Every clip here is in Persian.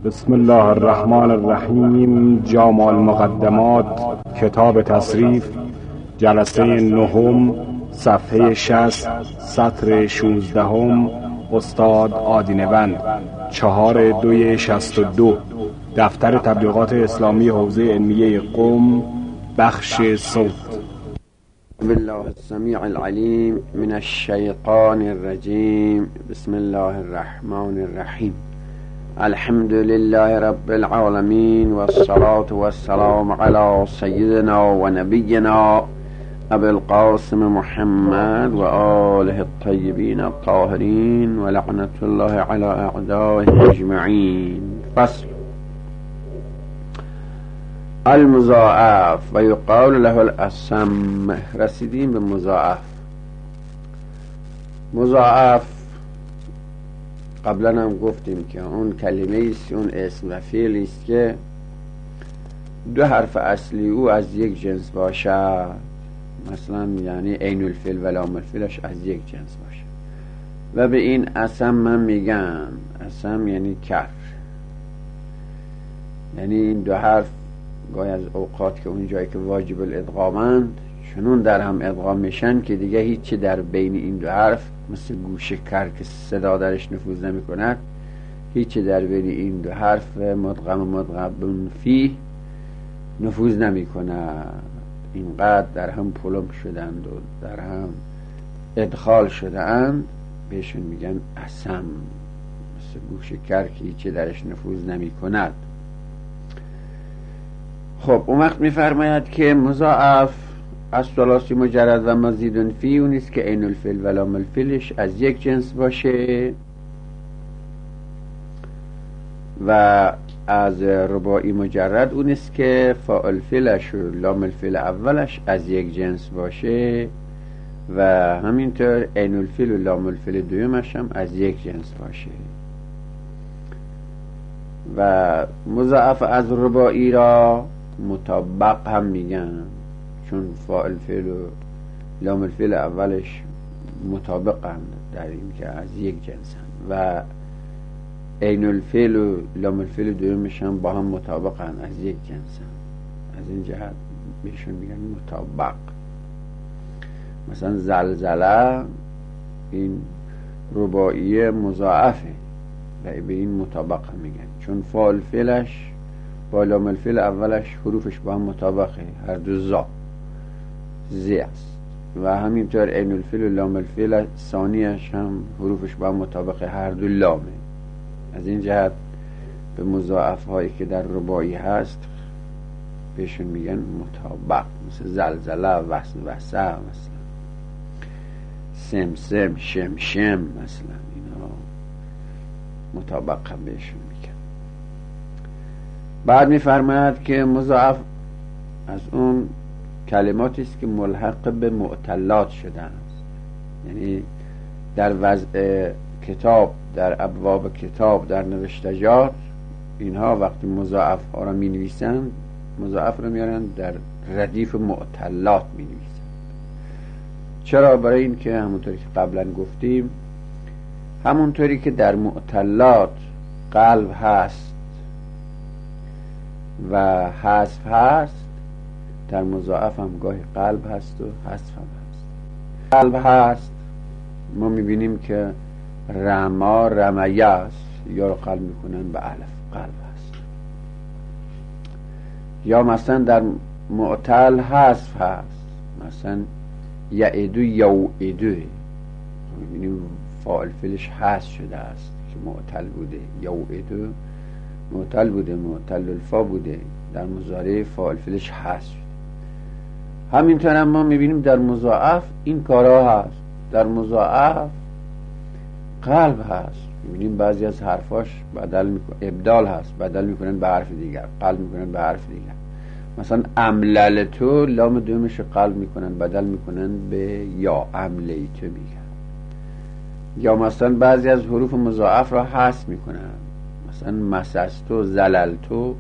بسم الله الرحمن الرحیم. جامع المقدمات، کتاب تصریف، جلسه نهم، صفحه 60، سطر 16، استاد آدینه‌وند، 4/2/62، دفتر تبلیغات اسلامی حوزه علمیه قم، بخش صوت. بالله السمیع العلیم من الشیطان الرجیم. بسم الله الرحمن الرحیم. الحمد لله رب العالمین والصلاة والسلام علی سیدنا و نبینا ابی القاسم محمد و آله الطیبین الطاهرین و لعنت الله علی اعدائه اجمعین. فصل. المضاعف و یقال له الاسم. رسیدیم به مضاعف. مضاعف قبلا هم گفتیم که اون کلمه است، اون اسم و فعلی است که دو حرف اصلی او از یک جنس باشد. مثلا یعنی عین الفعل و لام الفعلش از یک جنس باشه و به این اسم من میگم. اسم یعنی کر، یعنی این دو حرف گاهی از اوقات که اون جایی که واجب الادغامند چنون در هم ادغام میشن که دیگه هیچی در بین این دو حرف مثل گوش کر که صدا درش نفوذ نمی کند، هیچی در بین این دو حرف مدغم فی نفوذ نمی کند. اینقدر در هم پلم شدند و در هم ادخال شدند بهشون میگن اسم، مثل گوش کر که هیچی درش نفوذ نمی کند. خب اون وقت میفرماید که مضاعف از ثلاثی مجرد و مزید فی اون است که عین الفعل و لام الفعلش از یک جنس باشه و از رباعی مجرد اون است که فاعل فعلش و لام الفعل اولش از یک جنس باشه و همینطور عین الفعل و لام الفعل دومش هم از یک جنس باشه. و مضاعف از رباعی را مطابق هم میگن، چون فاعل فعل و لام الفعل اولش مطابقن در این که از یک جنسن و عین الفعل و لام الفعل دومش هم با هم مطابقن، از یک جنسن. از این جهت بهشون میگن مطابق. مثلا زلزله این رباعی مضاعفه و به این مطابق هم میگن، چون فاعل فعلش با لام الفعل اولش حروفش با هم مطابقه، هر دو زی است و همینطور عین الفعل و لام الفعل ثانیش هم حروفش با هم مطابقه، هر دو لامه. از این جهت به مضاعف هایی که در رباعی هست بهشون میگن مطابق، مثل زلزله، وسوسه، مثلا سمسم، شمشم، مثلا اینا مطابق هم بهشون میگن. بعد میفرماید که مضاعف از اون کلماتی است که ملحق به معتلات شده است، یعنی در وضع کتاب، در ابواب کتاب، در نوشتجات اینها وقتی مضاعف ها را می نویسند مضاعف را میارن در ردیف معتلات می نویسند. چرا؟ برای این که همونطوری که قبلا گفتیم، همونطوری که در معتلات قلب هست و حذف هست، در مضاعف هم گاهی قلب هست و حذف هم هست. قلب هست ما میبینیم که رما، رمیه است، یا رو قلب میکنن به الف، قلب هست. یا مثلا در معتل حذف هست، مثلا یعدو، یوعدو، میبینیم فاعل فعلش حذف شده است که معتل بوده. یوعدو معتل بوده، معتل الفا بوده، در مضارع فاعل فعلش حذف شده. همینطور هم ما میبینیم در مضاعف این کارها هست. در مضاعف قلب هست، میبینیم بعضی از حرفاش ابدال هست، بدل میکنن به حرف دیگر، قلب میکنن به حرف دیگر. مثلا امللتو لام دومش قلب میکنن، بدل میکنن به یا املیتو میگن. یا مثلا بعضی از حروف مضاعف را حذف میکنن، مثلا مسستو، زللتو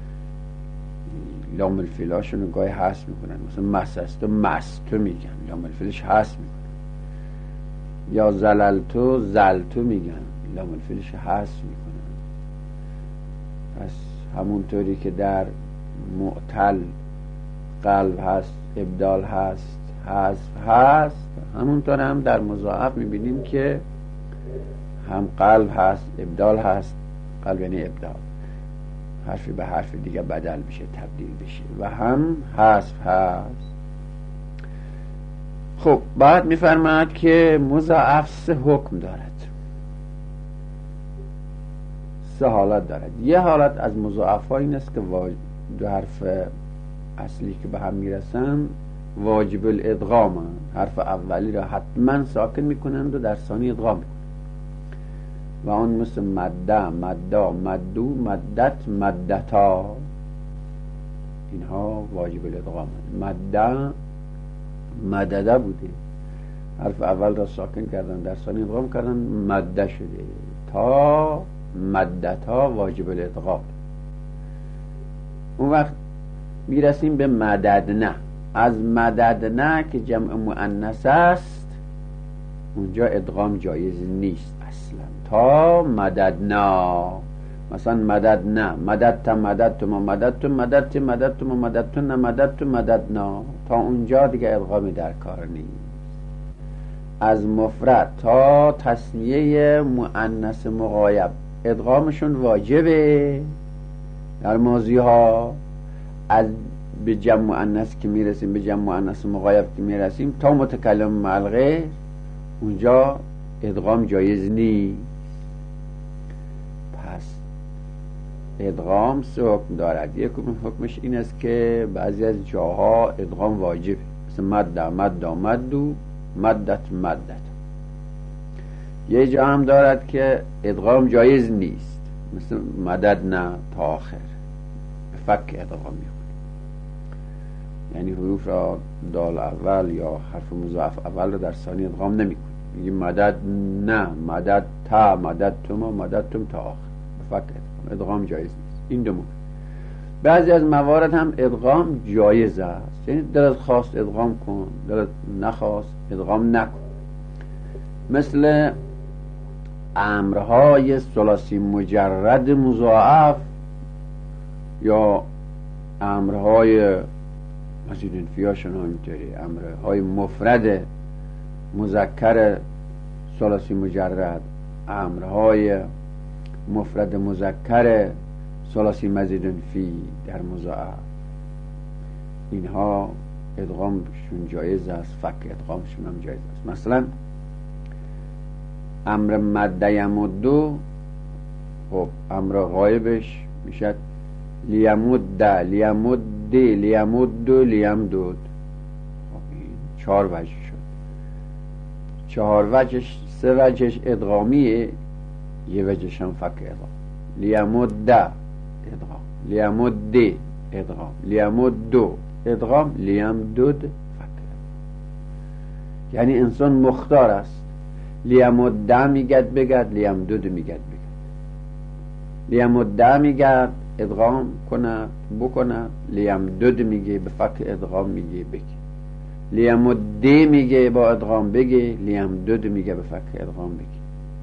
لام الفعلاشون رو گاهی حذف میکنن، مثلا مسستو، مستو میگن، لام الفعلش حذف میکنن. یا زللتو، زلتو میگن، لام الفعلش حذف میکنن. پس همونطوری که در معتل قلب هست، ابدال هست، حذف هست، همونطور هم در مضاعف میبینیم که هم قلب هست، ابدال هست. قلب یعنی ابدال، حرفی به حرف دیگه بدل بشه، تبدیل بشه، و هم حذف هست. خب بعد میفرماید که مضاعف 3 حکم دارد، 3 حالت دارد. یه حالت از مضاعف ها این است که دو حرف اصلی که به هم میرسن واجب الادغام هست. حرف اولی را حتما ساکن میکنند و در ثانی ادغام میکنند، و اون مثل مده، مدا، مدو، مدت، مدتا، اینها واجب الادغام هست. مده مدده بوده، حرف اول را ساکن کردن، در ثانی ادغام کردن، مده شده. تا، مدتا واجب الادغام. اون وقت میرسیم به مددنه. از مددنه که جمع مؤنث است اونجا ادغام جایز نیست اصلا. تا مددنا، مثلا مددنا، مددت، مددتم، مددتم، مددت، مددتم، مددتن، مددتم، مددنا، تا اونجا دیگه ادغامی در کار نیست. از مفرد تا تثنیه مؤنث مغایب ادغامشون واجبه در ماضی ها. از به جمع مؤنث که میرسیم، به جمع مؤنث مغایب که میرسیم، تا متکلم مع الغیر اونجا ادغام جایز نیست. پس ادغام 3 حکم دارد. یک حکمش این است که بعضی از جاها ادغام واجب، مثل مده، مدا، مدو، مدت، مدت. یه جا هم دارد که ادغام جایز نیست، مثل مددنا تا آخر، به فک ادغام میکنه. یعنی حروف را دال اول یا حرف مضاعف اول را در ثانی ادغام نمیکنه. میگیم مدد نه، مدد تا، مدد تما، مدد تم تا آخر، به فک ادغام جایز نیست. این دو مورد. بعضی از موارد هم ادغام جایز است، یعنی دلت خواست ادغام کن، دلت نخواست ادغام نکن. مثل امرهای ثلاثی مجرد مضاعف یا امرهای مزید انفیاشون هم اینطوری، امرهای مفرد مذکر ثلاثی مجرد، امرهای مفرد مذکر ثلاثی مزید فی در مضاعف، اینها ادغامشون جایز است، فک ادغامشون هم جایز است. مثلا امر مده یمدو، خب امر غایبش میشد لیمد، لیمد، لیمد، لیمدود. 4 وجه شد. 4 وجهش، 3 وجهش ادغامیه، یه وجهش هم فک ادغام. لیمد ادغام، لیمد ادغام، لیمدو ادغام، لیمدود فک ادغام. یعنی انسان مختار است، لیمد میگد بگد، لیمدود میگد بگد. لیمد میگد ادغام کنه بکنه، لیمدود میگه به فک ادغام میگه بگه. لیمده میگه با ادغام بگه، لیمدود میگه به فک ادغام بگه.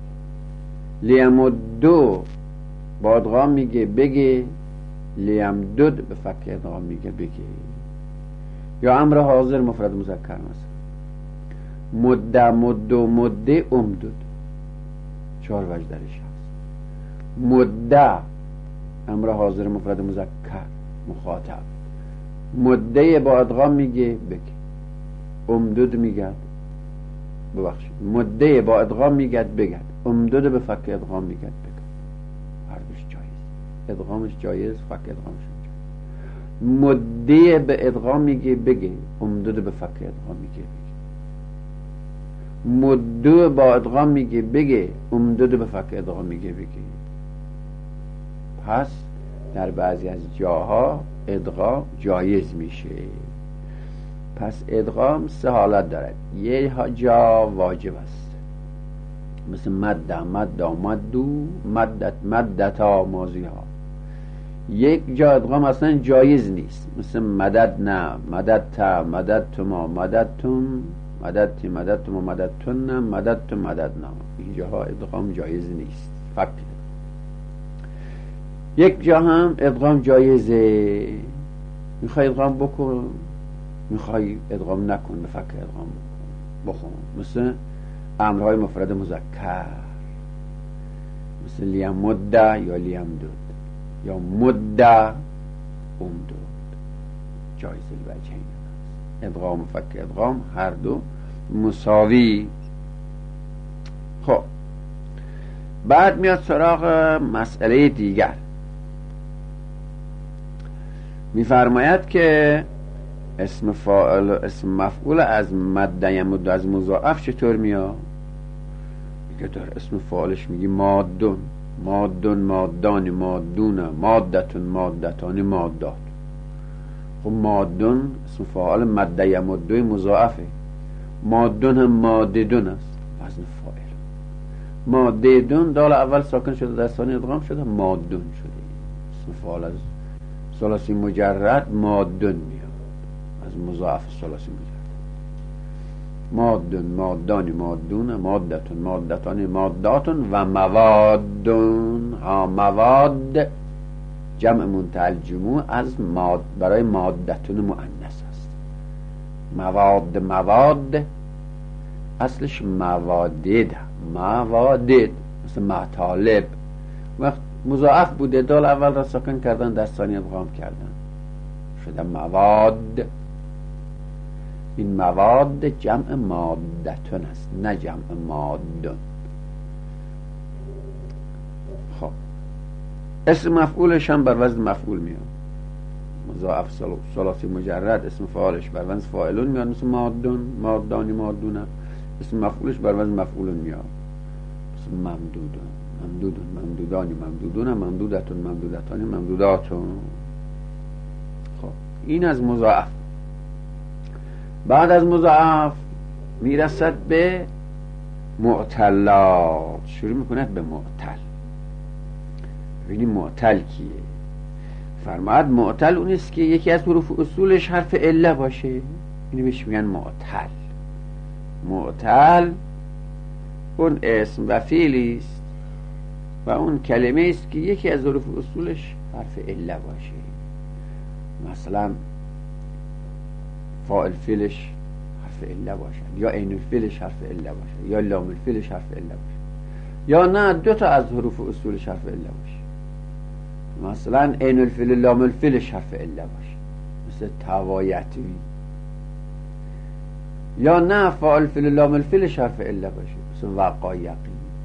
لیمدو با ادغام میگه بگه، لیمدود به فک ادغام میگه بگه. یا امر حاضر مفرد مذکر، مثلا مده، مدو، مده، امدود. 4 وجه درش هست. مده امر حاضر مفرد مذکر مخاطب، مده با ادغام میگه بگه، امدود میگد، ببخشید مده با ادغام میگد بگد، امدود به فک ادغام میگد بگد. هر دوش جایز، ادغامش جایز، فک ادغامش جایز. مده به ادغام میگه بگه، امدود به فک ادغام میگه بگه. مدو با ادغام میگه بگه، امدود به فک ادغام میگه بگه. پس در بعضی از جاها ادغام جایز میشه. پس ادغام 3 حالت دارد. یه جا واجب است، مثل مده، مدا، مدو، مدت، مدتا ماضی ها. یک جا ادغام اصلا جایز نیست، مثل مدد نه، مددت، مددتما، مددتم، مددتی، مددتما، مددتن، مددتم، مددنا. اینجاها ادغام جایز نیست، فقط. یک جا هم ادغام جایزه، میخوای ادغام بکن، میخوای ادغام نکن، به فکر ادغام بخون. مثل امرهای مفرد مذکر، مثل لیمد یا لیمدود یا مد امدود، جایز الوجهین. ادغام و فک ادغام هر دو مساوی. خب بعد میاد سراغ مسئله دیگر، میفرماید که اسم فاعل و اسم مفعول از مد یمد از مضاعف چطور میاد؟ میگه در اسم فاعلش میگی مادون، مادون، مادان، مادون، مادتون، مادتان، مادات. خب مادون اسم فاعل مد یمد مضاعفه، مادون هم ماددون است وزن فاعل. ماددون دال اول ساکن شده در ثانی ادغام شده مادون شده. اسم فاعل از ثلاثی مجرد مادون میاد از مضاعف ثلاثی مجرد. مادون، مادانی، مادون، مادتون، مادتان، ماداتون و موادون. ها مواد جمع منتهی الجموع از برای مادتون مؤنث است. مواد اصلش موادد، موادد مثل مطالب. وقت مضاعف بوده دال اول را ساکن کردن در ثانی ادغام کردن شده مواد. این مواد جمع مادتون است نه جمع مادون. خب اسم مفعولش هم بر وزن مفعول میاد. مضاعف ثلاثی مجرد اسم فاعلش بر وزن فاعلون میاد مثل مادون، مادانی، مادونه. اسم مفعولش بر وزن مفعولون میاد مثل ممدودون، ممدودون، ممدودانی، ممدودون، ممدودتون، ممدودتانی، ممدوداتون. خب این از مضاعف. بعد از مضاعف میرسد به معتلات، شروع میکند به معتل. ببینیم معتل کیه؟ فرماید معتل اون است که یکی از حروف اصولش حرف عله باشه، اینو بهش میگن معتل. معتل اون اسم و فعلی است و اون کلمه است که یکی از حروف اصولش حرف عله باشه. مثلا فاعل فعلش حرف عله باشد، یا عین الفعلش حرف عله باشد، یا لام الفعلش حرف عله باشد، یا نه دو تا از حروف اصولش حرف عله باشه. مثلا عین الفعل لام الفعلش حرف عله باشه مثل توایتوی، یا نه فاعل فعل لام الفعلش حرف عله باشه مثل وقایقی،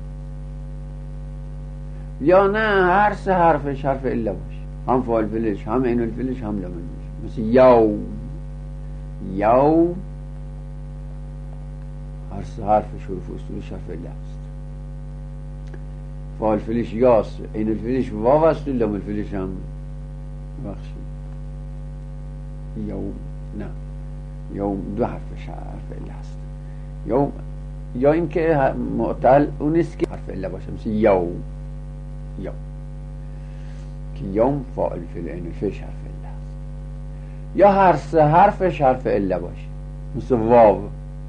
یا نه هر سه حرفش حرف عله باشه، هم فاعل فعلش هم عین الفعلش هم لام الفعلش. مثل یوم، یوم هر سه حرفش حروف اصولش حرف عله است. فاعل فعلش یاست، عین الفعلش واو است، لام الفعلش هم بخشی. یوم نه، یوم دو حرفش حرف عله است. یوم یا اینکه معتل اون است که حرف عله باشه مثل یوم، یوم که یوم فاعل فعل عین الفعلش حرف عله است، یا هر سه حرفش حرف عله باشه مثل واو.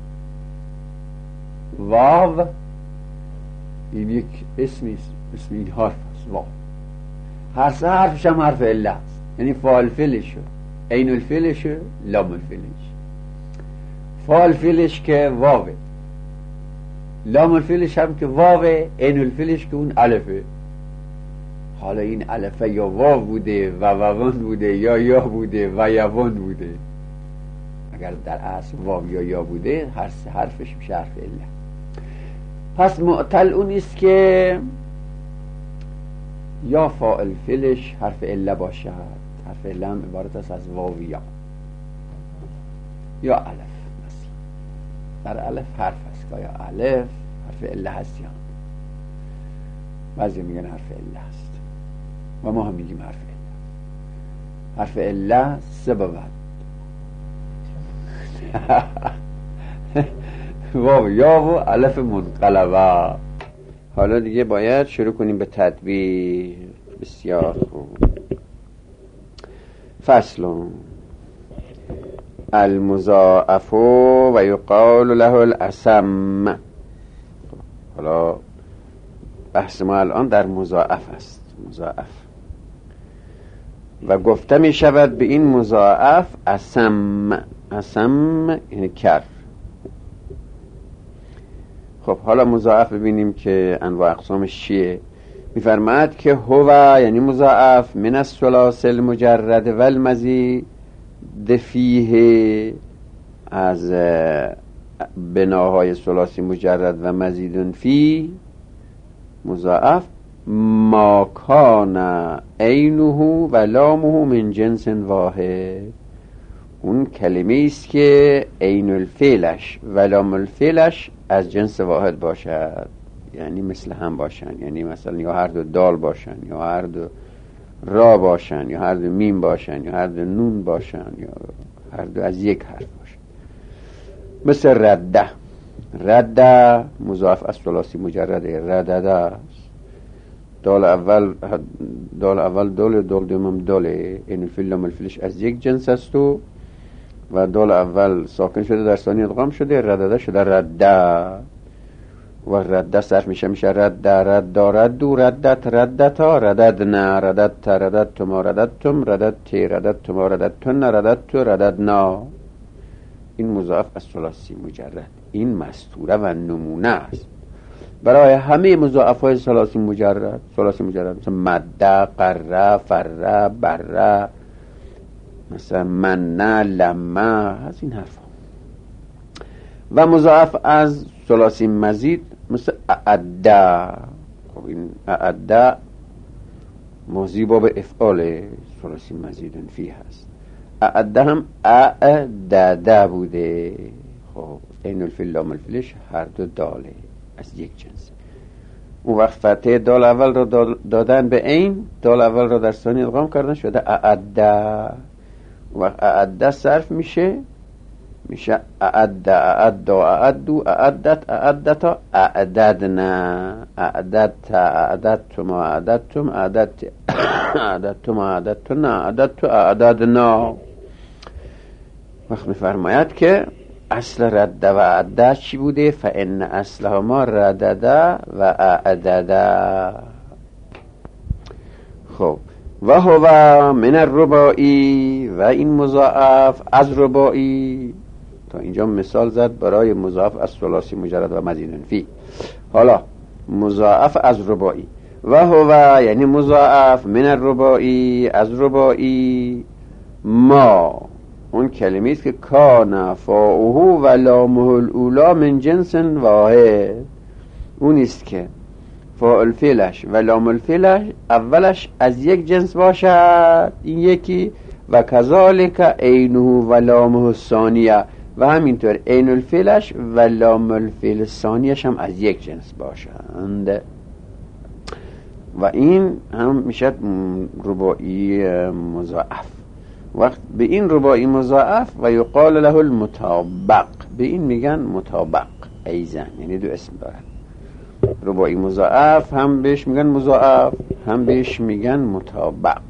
واو این یک اسمی است، اسم این حرف است واو. هر سه حرفش هم حرف عله است، یعنی فاعل فعلش، عین الفعلش، لام الفعلش. فاعل فعلش که واوه، لام الفعلش هم که واوه، عین الفعلش که اون الفه. حالا این الفه یا واو بوده و واون بوده یا یا بوده و یوان بوده. اگر در اصل واو یا یا بوده هر سه حرفش میشه حرف عله. پس معتل اون است که یا فاعل فعلش حرف عله باشد، حرف عله هم عبارت است از واو یا الف. مثلا در الف حرف است که یا الف حرف عله هست یا بعضی میگن حرف عله است و ما هم میگیم حرف عله. حرف عله سه بود، واو یا و الف منقلبه. حالا دیگه باید شروع کنیم به تدبیر. بسیار خوب. فصل المضاعف و یقال له الاسم. حالا بحث ما الان در مضاعف است. مضاعف و گفته می شود به این مضاعف اسم. اسم یعنی کر. خب حالا مضاعف ببینیم که انواع اقسامش چیه. میفرماید که هو یعنی مضاعف من الثلاثی المجرد و المزید فیه، از بناهای ثلاثی مجرد و مزید فی مضاعف، ما کان عینه و لامه من جنس واحد، اون کلمه است که عین الفعلش و لام الفعلش از جنس واحد باشد، یعنی مثل هم باشن، یعنی مثلا یا هر دو دال باشن یا هر دو را باشن یا هر دو میم باشن یا هر دو نون باشن یا هر دو از یک حرف باشن. مثل رده. رده مضاعف از ثلاثی مجرد ردده است. دال اول دال دوم داله، این الفیل لام الفیلش از یک جنس است و دال اول ساکن شده در ثانی ادغام شده، ردده شده رده و رده صرف میشه رده رده ردو ردت ردتا رددنا رددت رددتما رددتم رددتی رددتما رددتن رددتو رددنا. این مضاعف از ثلاثی مجرد. این مستوره و نمونه است برای همه مضاعف های ثلاثی مجرد. مثل مده، قره، فره، بره، مثلا منه، لمه، از این حرف ها. و مضاعف از ثلاثی مزید مثل اعده. خب این اعده ماضی باب افعال ثلاثی مزید فی هست. اعده هم اعدده بوده. خب این الفیل لام الفیلش هر دو داله از یک جنس. اون وقت فتحه دال اول رو دادن به این، دال اول رو در ثانی ادغام کردن شده اعده. اون وقت اعده صرف میشه اعده اعدو اعدو اعدت اعدتا اعددنا اعددت اعددتما اعددتم اعددت اعددتما اعددتن اعددتو اعددنا. وقت میفرماید که اصل رده و اعده چی بوده؟ فان اصلهما ردده و اعدده. خب و هو من الرباعی، و این مضاعف از رباعی. تا اینجا مثال زد برای مضاعف از ثلاثی مجرد و مزید فی. حالا مضاعف از رباعی. و هو یعنی مضاعف من الرباعی از رباعی ما، اون کلمه است که کان فاؤه و لامه الاولا من جنس واحد، اون است که فاعل فعلش و لام الفعلش اولش از یک جنس باشد، این یکی، و کذالک عینه و لامه الثانیه، و همینطور عین الفعلش و لام الفعل الثانیش هم از یک جنس باشند. و این هم میشد رباعی مضاعف. وقت به این رباعی مضاعف و یقال له المطابق، به این میگن مطابق ایزن، یعنی دو اسم دارد. رباعی مضاعف هم بهش میگن مضاعف، هم بهش میگن مطابق.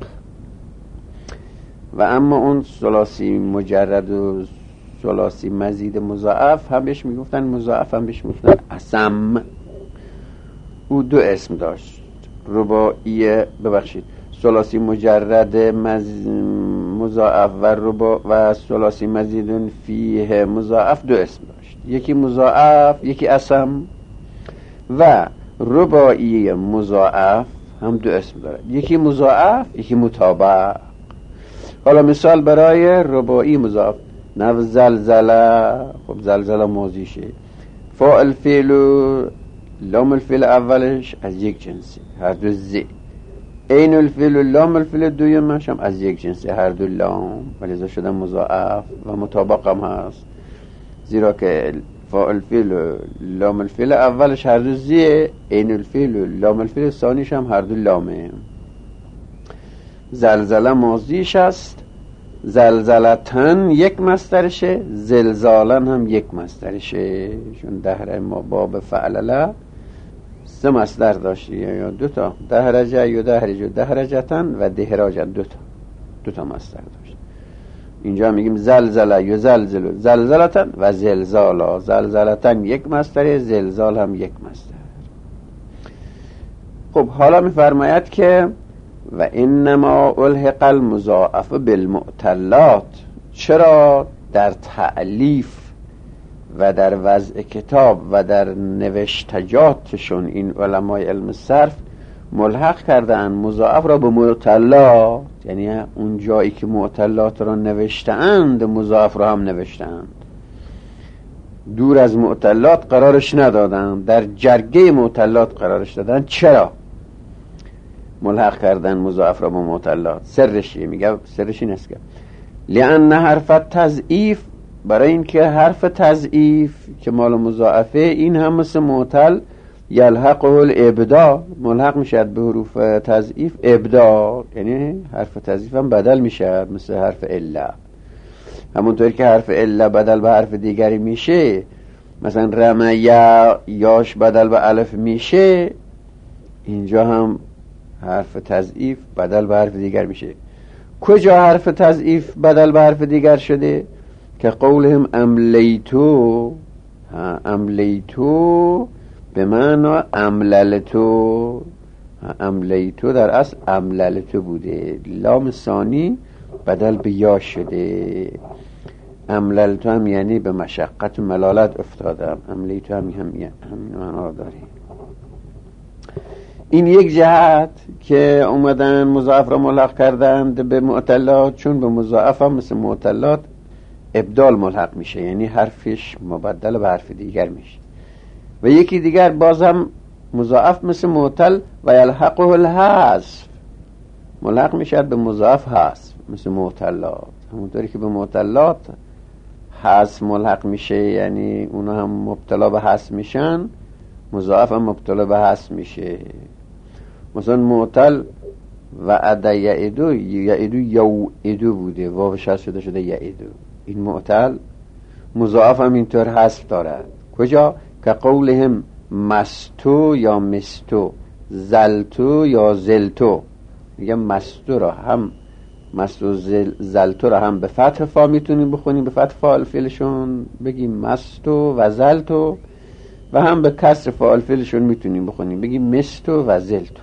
و اما اون ثلاثی مجرد و ثلاثی مزید مضاعف هم بهش میگفتن مضاعف، هم بهش میگفتن اسم. او دو اسم داشت. رباعی ثلاثی مجرد مضاعف و ثلاثی مزید فیه مضاعف دو اسم داشت، یکی مضاعف یکی اسم. و رباعی مضاعف هم دو اسم دارد، یکی مضاعف یکی مطابق. حالا مثال برای رباعی مضاعف، نو زلزله. خب زلزله ماضیشه، فاعل فعل و لام الفعل اولش از یک جنسه، هر دو زی. عین الفعل و لام الفعل دویمش هم از یک جنسه، هر دو لام، ولذا شده مضاعف. و مطابق هم هست، زیرا که فاعل فعل و لام الفعل اولش هر دو زیه، عین الفعل و لام الفعل ثانیش هم هر دو لامه. زلزله ماضیش است، زلزلتن یک مصدرشه، زلزالن هم یک مصدرشه، چون دهره ما باب فعلله سه مصدر داشتی، یا دو تا، دهرجه یا دهرج و دهرجتن و دهراجن، دو تا مصدر داشت. اینجا میگیم زلزله یا زلزلو زلزلتن و زلزالا. زلزلتن یک مصدر، زلزال هم یک مصدر. خب حالا میفرماید که و انما الحق المضاعف بالمعتلات. چرا در تألیف و در وضع کتاب و در نوشتجاتشون این علمای علم صرف ملحق کردن مضاعف را به معتلات، یعنی اون جایی که معتلات را نوشتند مضاعف را هم نوشتند، دور از معتلات قرارش ندادن، در جرگه معتلات قرارش دادن. چرا ملحق کردن مضاعف را به معتلات؟ سرش میگه، سرش این است که لأن حرف تضعیف، برای اینکه حرف تضعیف که مال مضاعفه این هم مثل معتل یلحقه الابداع، ملحق میشد به حروف تضعیف ابداع، یعنی حرف تضعیف هم بدل میشد مثل حرف الا. همونطور که حرف الا بدل به حرف دیگری میشه، مثلا رمه یاش بدل به الف میشه، اینجا هم حرف تضعیف بدل به حرف دیگر میشه. کجا حرف تضعیف بدل به حرف دیگر شده؟ که قولهم املیتو، املیتو به معنی امللتو، املیتو در اصل امللتو بوده، لام ثانی بدل به یا شده. امللتو هم یعنی به مشقت و ملالت افتادم، املیتو هم همین معنا داره. این یک جهت که اومدن مضاعف را ملحق کردند به معتلات، چون به مضاعف هم مثل معتلات ابدال ملحق میشه، یعنی حرفش مبدل به حرف دیگر میشه. و یکی دیگر بازم مضاعف مثل معتل و یلحقه الحذف، ملحق میشه به مضاعف حذف مثل معتلات. همونطوری که به معتلات حذف ملحق میشه، یعنی اونا هم مبتلا به حذف میشن، مضاعف هم مبتلا به حذف میشه. مثلا معتل و عد یعدو، یعدو یوعدو بوده، واوش حذف شده یعدو. این معتل مضاعف هم اینطور حذف دارد. کجا؟ که قولهم مستو یا مستو، زلتو یا زلتو. میگه مستو را هم، مستو زلتو را هم به فتح فا میتونیم بخونیم، به فتح فاعل فعلشون بگیم مستو و زلتو، و هم به کسر فاعل فعلشون میتونیم بخونیم بگیم مستو و زلتو،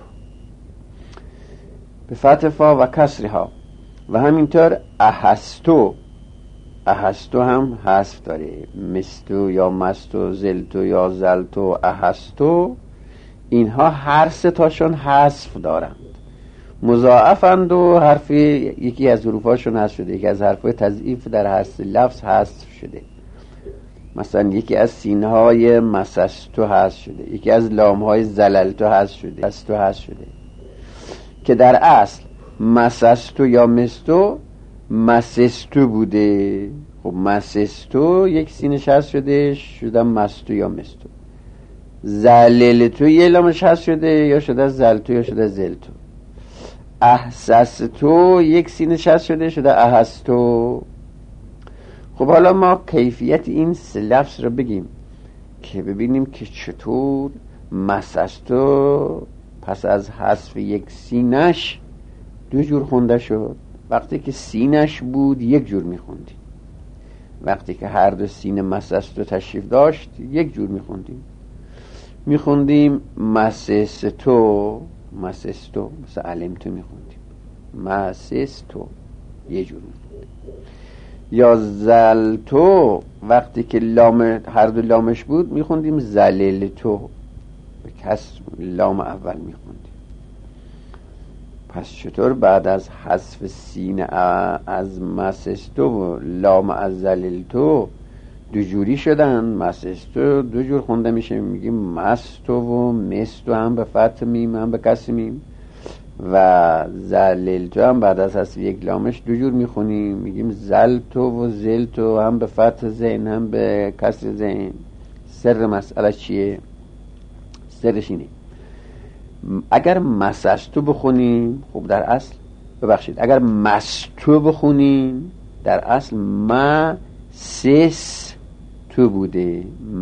به فتح فا و کسرها. و همینطور احستو، احستو هم حذف داره، مستو یا مستو، زلتو یا زلتو، احستو، اینها هر سه تاشون حذف دارند، مضاعفند و حرف یکی از حروفاشون حذف شده، یکی از حرفای تضعیف در هر لفظ حذف شده. مثلا یکی از سینهای مسستو حذف شده، یکی از لامهای زللتو حذف شده، حذف شده، که در اصل مسستو یا مستو مسستو بوده. خب مسستو یک سینش حذف شده، شده مستو یا مستو. زللتو یه لامش حذف شده، یا شده زلتو یا شده زلتو. احسستو یک سینش حذف شده، شده احستو. خب حالا ما کیفیت این سه لفظ رو بگیم که ببینیم که چطور مسستو پس از حذف یک سینش دو جور خونده شد. وقتی که سینش بود یک جور میخوندیم، وقتی که هر دو سین مسستو تشریف داشت یک جور میخوندیم مسستو، مسستو مثل علمتو میخوندیم، مسستو یه جور میخوندیم. یا زلتو وقتی که لام هر دو لامش بود میخوندیم زللتو، به کسر لام اول میخوندیم. پس چطور بعد از حذف سین از مسستو و لام از زللتو دو جوری شدن؟ مسستو دو جور خونده میشه، میگیم مستو و مستو، هم به فتح میم هم به کسر میم. و زللتو هم بعد از حذف یک لامش دو جور میخونیم، میگیم زلتو و زلتو، هم به فتح زین هم به کسر زین. سر مسئله چیه؟ سرش اینه اگر مسستو بخونیم، خب در اصل ببخشید اگر مستو بخونیم در اصل مسس تو بوده،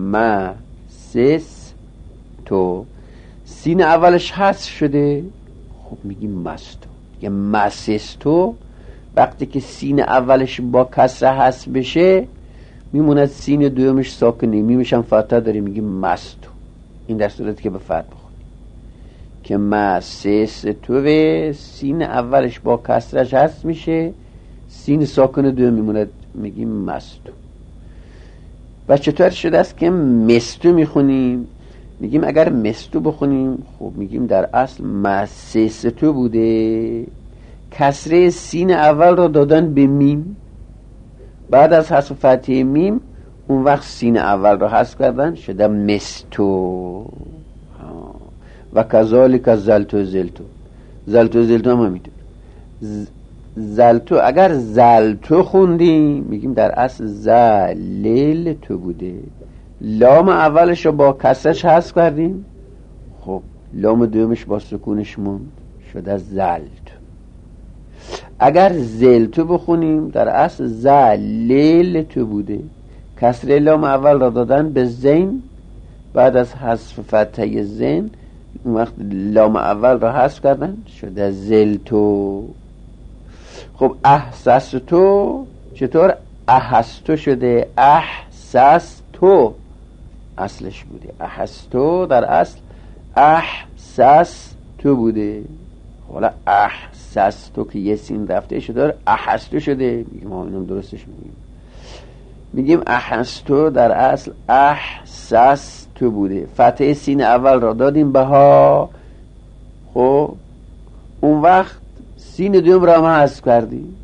مسس تو، سین اولش حذف شده، خب میگیم مستو. یه مسستو وقتی که سین اولش با کسر حذف بشه میموند سین دومش ساکنه، میمشن فتحه داره، میگیم مستو. این در صورتی که به فتح بخونیم. که مسستو سین اولش با کسرش هست میشه، سین ساکن دو میمونه، میگیم مستو. و چطور شده است که مستو میخونیم؟ میگیم اگر مستو بخونیم، خب میگیم در اصل مسستو بوده، کسره سین اول رو دادن به میم، بعد از حذف فتحه میم اون وقت سین اول رو حذف کردن شده مستو. و کذالک زلتو زلتو، زلتو زلتو هم میدون زلتو. اگر زلتو خوندیم میگیم در اصل زلل تو بوده، لام اولش رو با کسرش حذف کردیم، خب لام دومش با سکونش موند شده زلتو. اگر زلتو بخونیم در اصل زلل تو بوده، کسر لام اول را دادن به زین، بعد از حذف فتحه زین اون وقت لام اول را حذف کردن شده زلتو. خب احسستو چطور؟ احستو شده احسستو، اصلش بوده احستو، در اصل احسستو بوده. حالا احسستو که یه سین رفته شده احستو شده، میگیم ما اینم درستش میگیم احستو در اصل احسستو بوده، فتحه سین اول را دادیم بها، خب اون وقت سین دوم را هم حذف کردیم،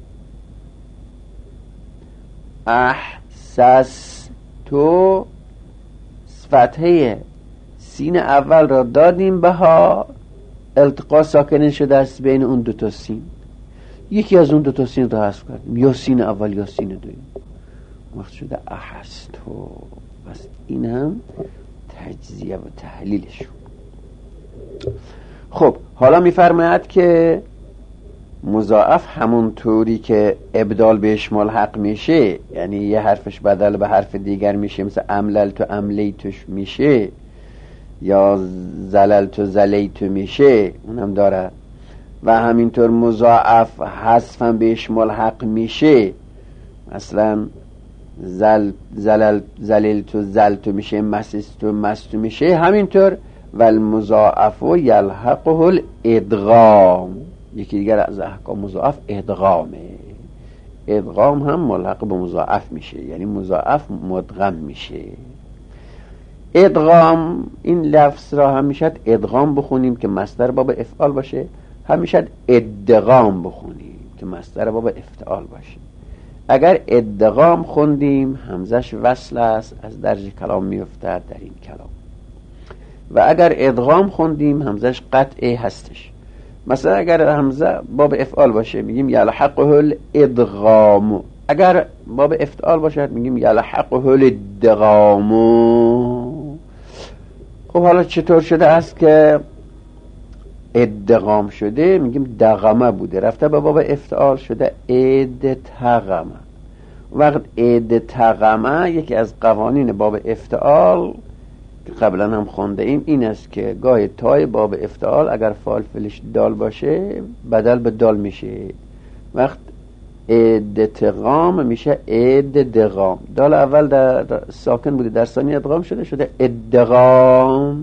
احسستو فتحه سین اول را دادیم بها، التقاء ساکنه شده است بین اون دوتا سین، یکی از اون دوتا سین را حذف کردیم، یا سین اول یا سین دوم، وقت شده احستو. بس این هم تجزیه و تحلیلشون. خب حالا میفرماید که مضاعف همون طوری که ابدال بهش ملحق میشه، یعنی یه حرفش بدل به حرف دیگر میشه، مثل امللت و املیتش میشه، یا زللت و زلیت میشه، اونم داره. و همینطور مضاعف حذف هم بهش ملحق میشه، مثلا زللت و زلت میشه، مسست و مست میشه. همینطور و المضاعف یلحقه الادغام، یکی دیگر از احکام مضاعف ادغامه، ادغام هم ملحق به مضاعف میشه، یعنی مضاعف مدغم میشه. ادغام این لفظ را هم میشد ادغام بخونیم که مصدر باب افعال باشه، هم میشد ادغام بخونیم که مصدر باب افتعال باشه. اگر ادغام خوندیم همزش وصل است، از درج کلام میافتد در این کلام، و اگر ادغام خوندیم همزش قطعه هستش. مثلا اگر همزه باب افعال باشه میگیم یلحقه الادغام، اگر باب افتعال باشد میگیم یلحقه الادغام. خب حالا چطور شده است که ادغام شده؟ میگیم دغمه بوده، رفته به باب افتعال شده ادتغمه. وقت ادتغمه یکی از قوانین باب افتعال که قبلا هم خونده ایم این است که گاهی تای باب افتعال اگر فاعل فعلش دال باشه بدل به دال میشه، وقت ادتغام میشه اددغام، دال اول در ساکن بوده در ثانی ادغام شده ادغام.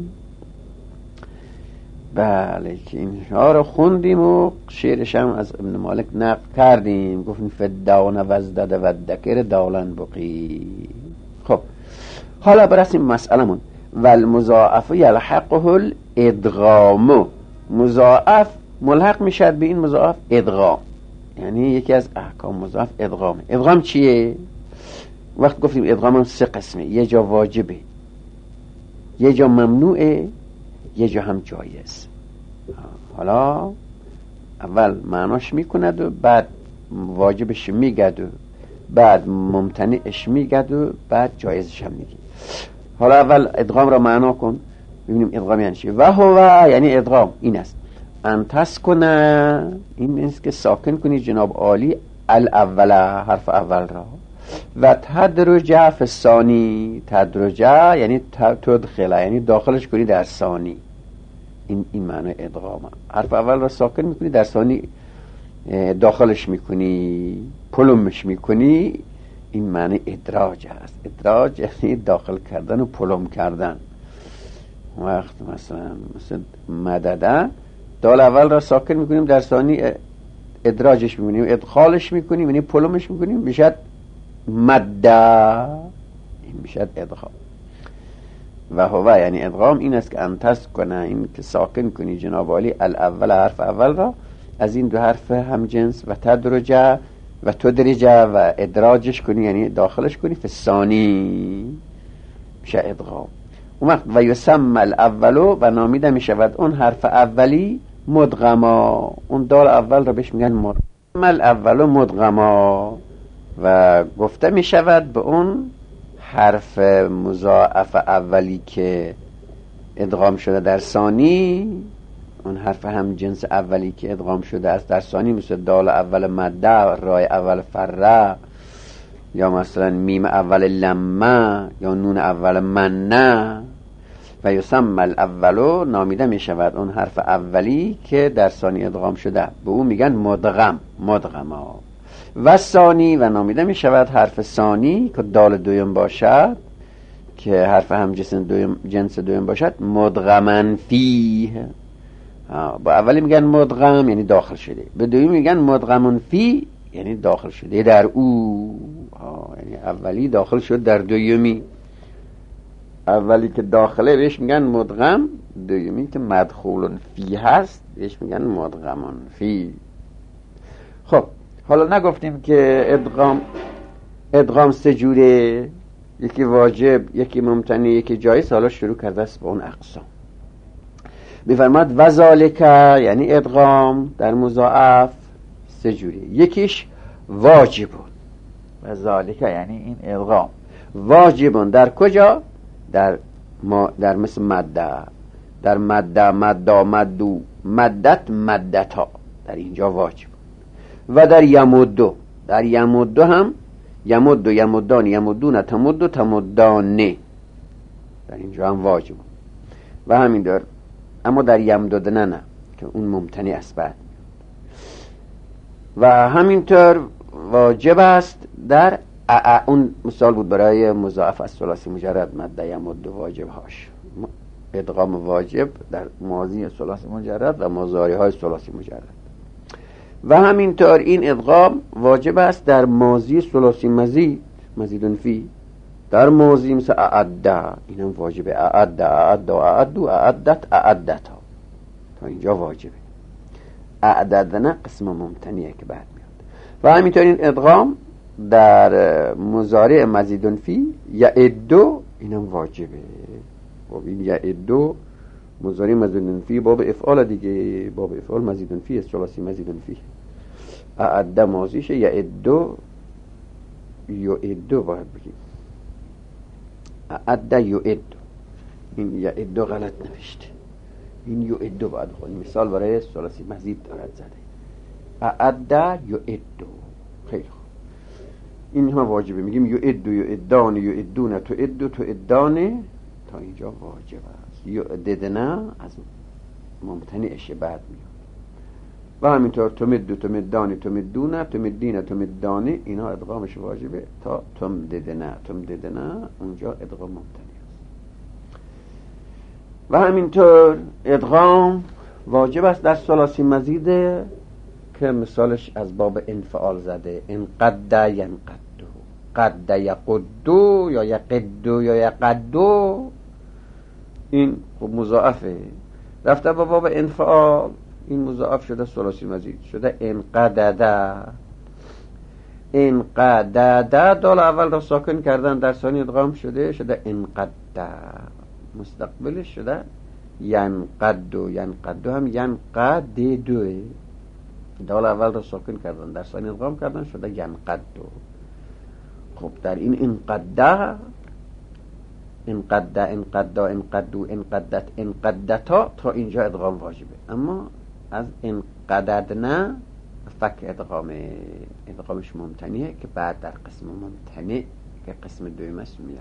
بله که اینها رو خوندیم و شعرش هم از ابن مالک نقل کردیم، گفتیم فداون وزدد و دکر دالن بقی. خب حالا برسیم مسئلمون. والمضاعف یلحقه الادغام، مضاعف ملحق میشد به این مضاعف ادغام، یعنی یکی از احکام مضاعف ادغامه. ادغام چیه؟ وقت گفتیم ادغام هم سه قسمه، یه جا واجبه، یه جا ممنوعه، یه جا هم جایز. حالا اول معناش میکند و بعد واجبش میگد و بعد ممتنعش میگد و بعد جایزش هم میگه. حالا اول ادغام را معنا کن ببینیم ادغام یعنی چی. و هو یعنی ادغام این است ان تسکنه، این است که ساکن کنی جناب عالی الاول، حرف اول را، و تدرجه فی الثانی، تدرجه یعنی تدخله یعنی داخلش کنی در ثانی، این معنی ادغامه. حرف اول را ساکن میکنی در ثانی داخلش میکنی، پلمش میکنی، این معنی ادراج هست. ادراج یعنی داخل کردن و پلم کردن. وقت مثلا مدده دال اول را ساکن میکنیم، در ثانی ادراجش میکنیم، ادخالش میکنیم، یعنی پلمش میکنیم، میشد مده، این میشد ادغام. و هو یعنی ادغام این است که انتس کنه، این که ساکن کنی جناب عالی الاول، حرف اول را از این دو حرف هم جنس، و تدرجه و تدرجه و ادراجش کنی، یعنی داخلش کنی، فسانی میشه ادغام. اون وقت و یسمى الاولو و نامیده میشود اون حرف اولی مدغما، اون دال اول را بهش میگن مدغما، الاولو مدغما، و گفته میشود به اون حرف مضاعف اولی که ادغام شده در ثانی، اون حرف هم جنس اولی که ادغام شده است در ثانی، مثل دال اول مده، رای اول فره، یا مثلا میم اول لمه، یا نون اول منه. و یسمى الاولو نامیده می شود اون حرف اولی که در ثانی ادغام شده، به اون میگن مدغم، مدغما. و ثانی و نامیده می شود حرف ثانی که دال دویم باشد، که حرف هم جنس دویم باشد، مدغمن فیه. با اولی میگن مدغم یعنی داخل شده، به دومی میگن مدغمن فی یعنی داخل شده در او. یعنی اولی داخل شد در دومی، اولی که داخله بهش میگن مدغم، دومی که مدخول فی هست بهش میگن مدغمن فی. خب حالا نگفتیم که ادغام سه جوره، یکی واجب، یکی ممتنع، یکی جایز. حالا شروع کرده است به اون اقسام. بفرماد و ذالک یعنی ادغام در مضاعف سه جوره، یکیش واجبون. و ذالک یعنی این ادغام واجبون در کجا؟ در مثل مده، در مده، مدا، مدو، مدت، مدتا، در اینجا واجب. و در یمدو، در یمدو هم یمدو، یمدان، یمدون، تمدو، تمدانه، در اینجا هم واجب. و همین دار. اما در یمدودنه نه که اون ممتنع است بعد. و همینطور واجب است در اون مثال بود برای مضاعف از ثلاثی مجرد، مده یمد واجب هاش، ادغام واجب در ماضی ثلاثی مجرد و مضارع های ثلاثی مجرد. و همینطور این ادغام واجب است در ماضی ثلاثی مزید، مزیدن فی، در ماضی مثل اعده، اینم واجبه، اعده، اعده، اعدو، اعدت، اعدتا، تا اینجا واجبه. اعددنا قسم ممتنیه که بعد میاد. و همینطور این ادغام در مضارع مزیدن فی، یعدو، اینم واجبه. و این یعدو مضارع مزیدن فی باب افعال دیگه، باب افعال مزیدن فی است، ثلاثی مزیدن فی. اعده ماضیشه، یعدو، یعدو باید بگیم، اعده یعدو، این یعدو غلط نوشته، این یعدو باید بخونیم. مثال برای ثلاثی مزید دارد زده، اعده یعدو. خیلی خوب، این هم واجبه. میگیم یعدو، یعدان، یعدون، تو ادو، تو ادانه، تا اینجا واجب است. یعددنا از ممتنعش بعد میاد. و همینطور تمدو، تمدانی، تمدونه، تمدینه، تمدانه، اینا ادغامش واجبه تا تمددنا، تمددنا اونجا ادغام ممتنع است. و همینطور ادغام واجب است در ثلاثی مزیده که مثالش از باب انفعال زده، انقد ینقدو، قد یقدو، یا یقدو یا یقدو، این مضاعفه. رفته با باب انفعال، این مضاعف شده ثلاثی مزید، شده انقدده. انقدده دال اول را ساکن کردن، در ثانی ادغام شده انقده، مستقبلش شده ینقدو. ینقدو هم ینقددو، دال اول را ساکن کردن، در ثانی ادغام کردن، شده ینقدو. خب در این انقده، انقده، انقدا، انقدو، انقدت، انقدتا، تا اینجا ادغام واجبه. اما از انقددنا فک ادغامش ممتنیه که بعد در قسم ممتنع که قسم دویم است میاد.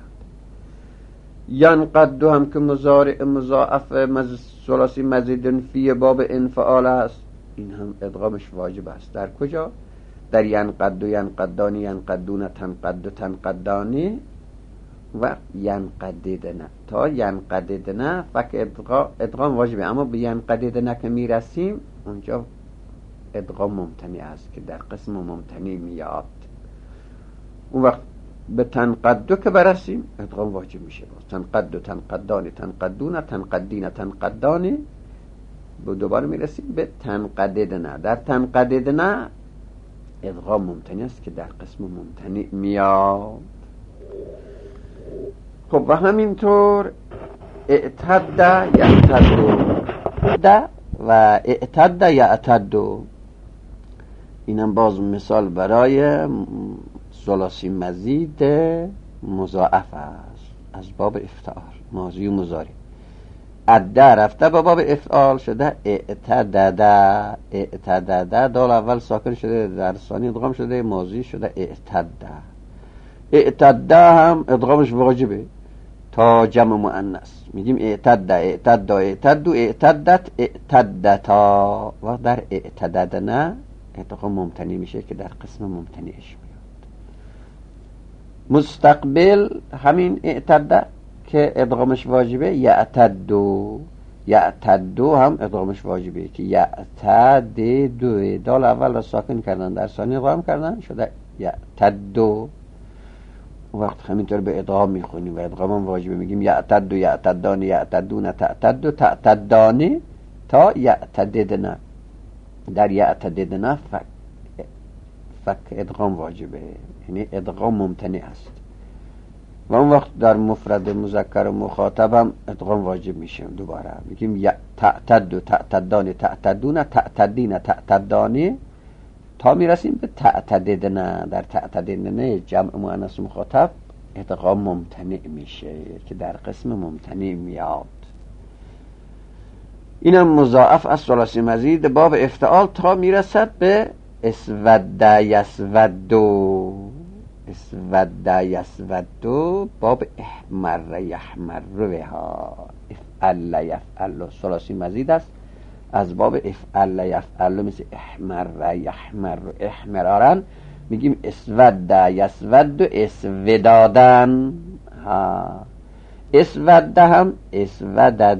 ینقدو هم که مضارع مضاعف ثلاثی مزیدن فی باب انفعال است، این هم ادغامش واجب است. در کجا؟ در ینقدو، ینقدانی، ینقدون، تنقدو، تنقدانی، و ینقددن. تا ینقددن فک ادغام واجبه، اما به ینقددن که میرسیم اونجا ادغام ممتنی است که در قسم ممتنی میاد. اون وقت به تنقدو که برسیم ادغام واجب میشه. تنقدو، تنقدانی، تنقدون، تنقدین، تنقدانی. به دوباره میرسیم به تنقددن. در تنقددن ادغام ممتنی است که در قسم ممتنی میاد. خب و همینطور اعتد یعتد و اعتد یعتد، اینم باز مثال برای ثلاثی مزید مضاعف است از باب افتعال، ماضی و مضارع. عده رفته به باب افعال شده اعتدد. اعتدد دال اول ساکن شده، در ثانی ادغام شده، ماضی شده اعتد. اعتد هم ادغامش واجبه تا جمع مؤنث میگیم اعتد، اعتد، اعتد، اعتدت، اعتدتا. و در اعتددن ادغام ممتنی میشه که در قسم ممتنیش میاد. مستقبل همین اعتد که ادغامش واجبه یعتدو. یعتدو هم ادغامش واجبه که یعتددو، دال اول را ساکن کردن، در ثانی ادغام کردن شده یعتدو. وقت همینطور به ادغام میخونیم و ادغام هم واجبه، میگیم یعتدو، یعتدان، یعتدون، تعتدو، تعتدانی تا یعتددن. در یعتددن فک ادغام واجبه، یعنی ادغام ممتنع است. و اون وقت در مفرد مذکر مخاطب هم ادغام واجب میشه. دوباره میگیم تعتد، تعتدان، تعتدون، تعتدین، تعتدانی تا میرسیم به تعتددن. در تعتددن جمع مؤنث مخاطب ادغام ممتنع میشه که در قسم ممتنع میاد. اینم مضاعف از ثلاثی مزید باب افتعال تا میرسد به اسود یسودو. اسود یسودو باب احمر یحمر ها. افعل یفعل ثلاثی مزید است از باب افعل یفعل، مثل احمر یحمر احمرارن میگیم اسود یسود اسودادن. اسود هم اسودد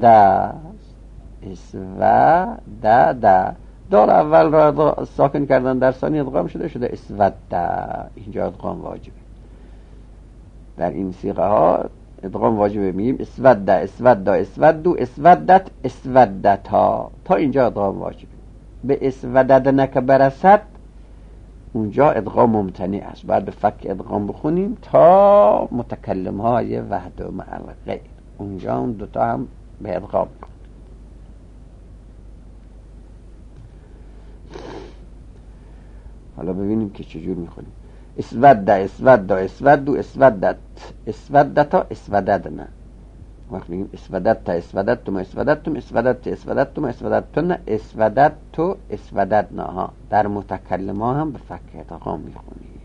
اسودد، دال اول را ساکن کردن، در ثانی ادغام شده اسود. اینجا ادغام واجبه. در این صیغه ها ادغام واجبه، میگیم اسود اسود اسودو اسودت اسودتا تا اینجا ادغام واجبه. به اسوددن که برسد اونجا ادغام ممتنع است، باید به فک ادغام بخونیم تا متکلم های وحده مع الغیر، اونجا اون دوتا هم به ادغام بخونیم. حالا ببینیم که چجور میخونیم. اسود اسود اسودو اسودت اسودتا اسوددن. وقت میگیم اسودت اسودتتم اسودتتم اسودت اسودتتم اسودتتن اسودتتو اسوددنا. در متکلم ها هم به فک ادغام میخونیم،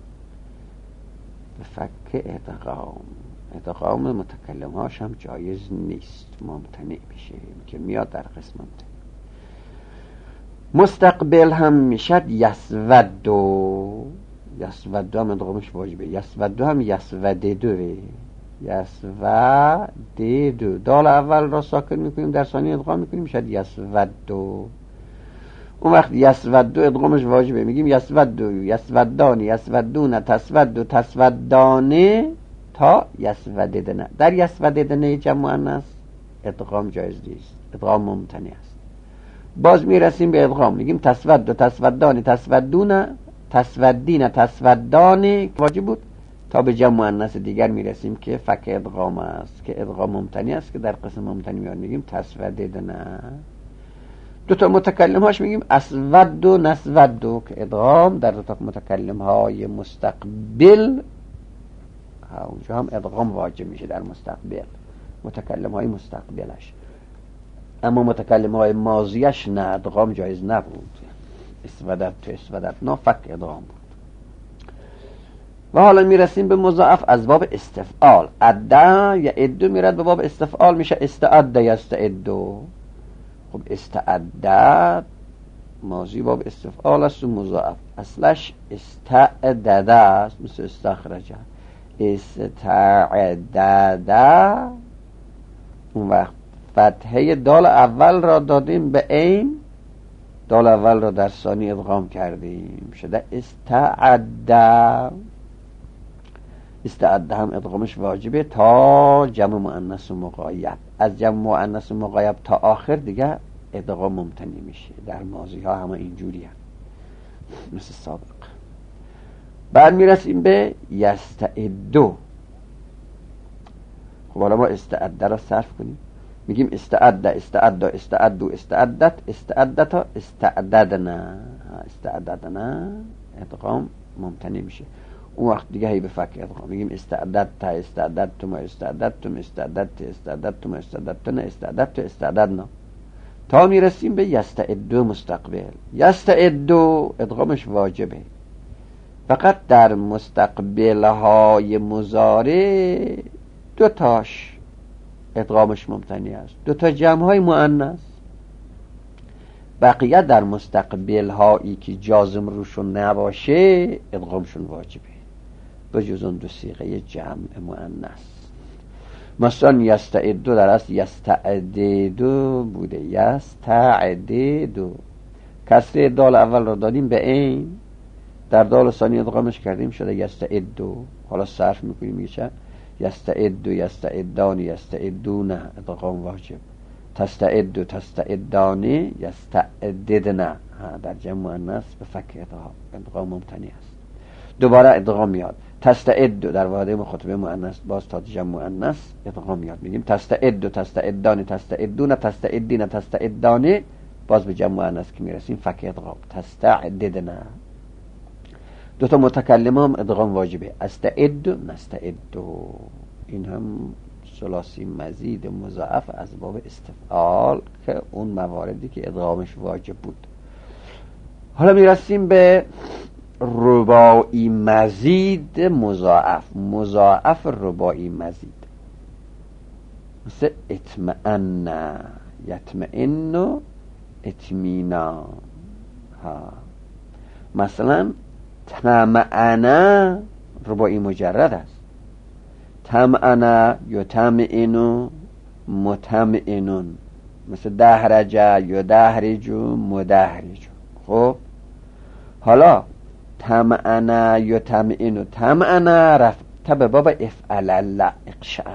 به فک ادغام. ادغام متکلم هاش هم جایز نیست، ممتنع میشه که میاد در قسم ممتنع. مستقبل هم میشد یسودو. یسودو هم ادغامش واجبه. یسودو هم یسوددوه. یسوددو دال اول را ساکن میکنیم، در ثانی ادغام میکنیم میشد یسودو. اون وقت یسودو ادغامش واجبه، میگیم یسودو یسودانی یسودون تسودو تسودانه تا یسوددن. در یسوددن جمع مؤنث ادغام جایز نیست، ادغام ممتنع است. باز میرسیم به ادغام، میگیم تسودو تسودانی تسودون تسودین تسودانی واجب بود، تا به جمع مؤنث دیگر میرسیم که فک ادغام است که ادغام ممتنع است که در قسم ممتنع میاد، میگیم تسوددن. دو تا متکلم هاش میگیم اسود و نسود که ادغام در دو تا متکلم های مستقبل اونجا هم ادغام واجب میشه در مستقبل، متکلم های مستقبلش. اما متکلم های ماضیش نه، ادغام جایز نبود. اسودت تو اسودت نه، فک ادغام بود. و حالا میرسیم به مضاعف از باب استفعال. عده یا ادو میرد به باب استفعال، میشه استعده یا استعدو. خب استعده ماضی باب استفعال است و مضاعف اصلش استعدده است، مثل استخرجه. استعدد. اون وقت فتحه دال اول را دادیم به عین، دال اول را در ثانی ادغام کردیم، شده استعد. استعد هم ادغامش واجبه تا جمع مؤنث مغایب. از جمع مؤنث مغایب تا آخر دیگه ادغام ممتنی میشه. در ماضی ها همه اینجوری هم مثل سابق. بعد میرسیم به یستعدو. خب حالا ما استعد را صرف کنیم، میگیم استعد، استعد، استعدو، استعدت، استعدتا، استعددنا. استعددنا ادغام ممتنی میشه. اون وقت دیگه هی به فک ادغام میگیم استعددت، استعددتم، استعددتم، استعددت، استعددتم، استعددتن، استعددت، استعددنا، تا میرسیم به یستعدو مستقبل. یستعدو ادغامش واجبه، فقط در مستقبل های مضارع دو تاش ادغامش ممتنی است، دو تا جمع های مؤنث. بقیه در مستقبل هایی که جازم روشون نباشه ادغامشون واجبه، بجز اون دو صیغه جمع مؤنث. مثلا یستعدو در اصل یستعددو بوده، یستعددو. کسر دال اول رو دادیم به عین، در دال ثانی ادغامش کردیم شده یستعدو. حالا صرف میکنیم میشه یستعدو، یستعدان، یستعدون، ادغام واجب. تستعدو، تستعدان، یستعددن، در جمع مؤنث به فک ادغام ممتنی است. دوباره ادغام میاد. تستعدو در واحد مخاطبه مؤنث باز تا جمع مؤنث ادغام میاد، میگیم تستعدو، تستعدان، تستعدون، تستعدین، تستعدان، باز به جمع مؤنث که میرسیم فک ادغام تستعددن. دو تا متکلم هم ادغام واجبه، استعدو، نستعدو. این هم ثلاثی مزید مضاعف از باب استفعال که اون مواردی که ادغامش واجب بود. حالا میرسیم به رباعی مزید مضاعف. مضاعف رباعی مزید مثل اطمئن، یطمئن، اطمینا. مثلا تمعنا رباعی مجرد است، تمعنا یطمئن، مطمئنون. مثل دهرج، یدهرج، مدهرج. خب حالا تمعنا یطمئن، تمعنا رفت به باب افعل الله، اقشعر.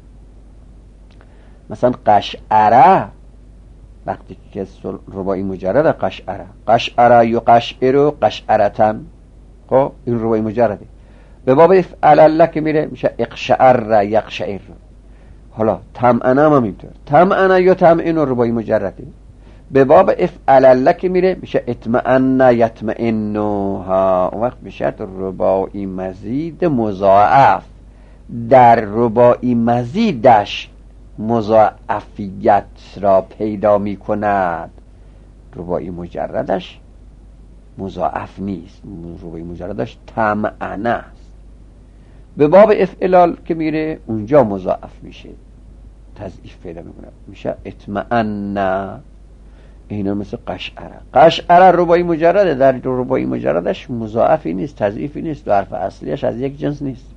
مثلا قشعره وقتی که رباعی مجرد قشعره، قشعره یقشعر قشعرتن. خب این رباعی مجرده. به باب افعل الله که میره میشه اقشعر یقشعر. حالا تمعنا هم اینطور، تمعنا یطمئن رباعی مجرده. به باب افعل الله که میره میشه اطمئن یطمئن. اون وقت میشه رباعی مزید مضاعف. در رباعی مزیدش مضاعفیت را پیدا می کند، رباعی مجردش مضاعف نیست، رباعی مجردش تمعنه است. به باب افعلال که میره اونجا مضاعف میشه، تضعیف پیدا میکنه، میشه اطمئن. اینا مثل قشعره. قشعره رباعی مجرده، در رباعی مجردش مضاعفی نیست، تضعیفی نیست، دو حرف اصلیش از یک جنس نیست.